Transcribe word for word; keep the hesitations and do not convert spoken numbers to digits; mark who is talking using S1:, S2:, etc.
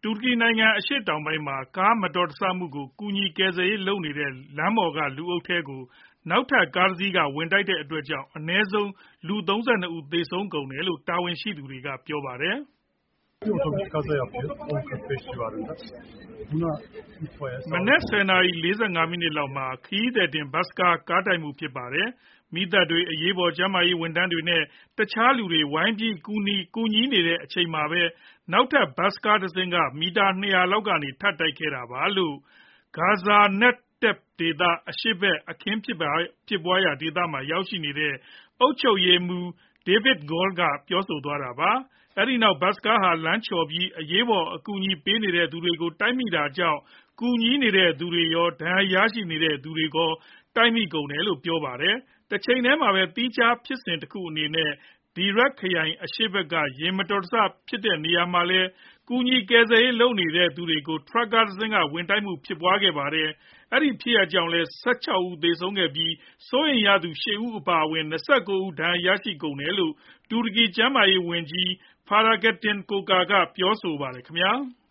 S1: တူရကီနိုင်ငံအရှေ့တောင်ပိုင်းမှာကားမတော်တဆမှုကိုကူညီကယ်ဆယ်ရေးလုပ်နေတဲ့လမ်းပေါ်ကလူအုပ်ထဲကိုနောက်ထပ်ကားတစ်စီးကဝင်တိုက်တဲ့အတွက်ကြောင့်အနည်းဆုံးလူ၃၂ဦးသေဆုံးကုန်တယ်လို့တာဝန်ရှိသူတွေကပြောပါတယ်။ မနက်၁ဝနာရီ၄၅မိနစ်လောက်မှာခရီးသည်တင်ဘတ်စ်ကားကားတိုက်မှုဖြစ်ပါတယ်။ မီးသတ်တွေ၊ အရေးပေါ်ကျန်းမာရေးဝန်ထမ်းတွေနဲ့ တခြားလူတွေဝိုင်းပြီးကူညီနေတဲ့အချိန်မှာပဲနောက်ထပ်ဘတ်စ်ကားတစင်းကမီတာ၂ဝဝလောက်ကနေထပ်တိုက်ခဲ့တာလို့ Gaziantep ဒေသအရှေ့ဘက်အခင်းဖြစ်ပွားရာဒေသမှာရောက်ရှိနေတဲ့အုပ်ချုပ်ရေးမှူး David Gall ကပြောသွားတာပါ။ အဲဒီနောက်ဘတ်စ်ကားဟာလမ်းချော်ပြီးအရေးပေါ်အကူအညီပေးနေသူတွေကိုတိုက်မိတာကြောင့်ကူညီနေသူတွေရောဒဏ်ရာရနေသူတွေပါတိုက်မိကုန်တယ်လို့ပြောပါတယ်။ တချိန်တည်းမှာပဲသီးခြားဖြစ်စဉ်တခုအနေနဲ့ Perak ခရိုင်အရှေ့ဘက်ကယာဉ်မတော်တဆဖြစ်တဲ့နေရာမှာလည်းကူညီကယ်ဆယ်ရေးလုပ်နေသူတွေကိုထရပ်ကားတစင်းကဝင်တိုက်မှုဖြစ်ခဲ့ပါတယ်။ အဲဒီဖြစ်ရပ်ကြောင့်လည်း၁၆ဦးသေဆုံးခဲ့ပြီးစိုးရိမ်ရသူ၈ဦးအပါအဝင်၂၉ဦးဒဏ်ရာရကုန်တယ်လို့ တူရကီကျန်းမာရေးဝန်ကြီး Ferahattin Koca ကပြောပါတယ်ခင်ဗျာ။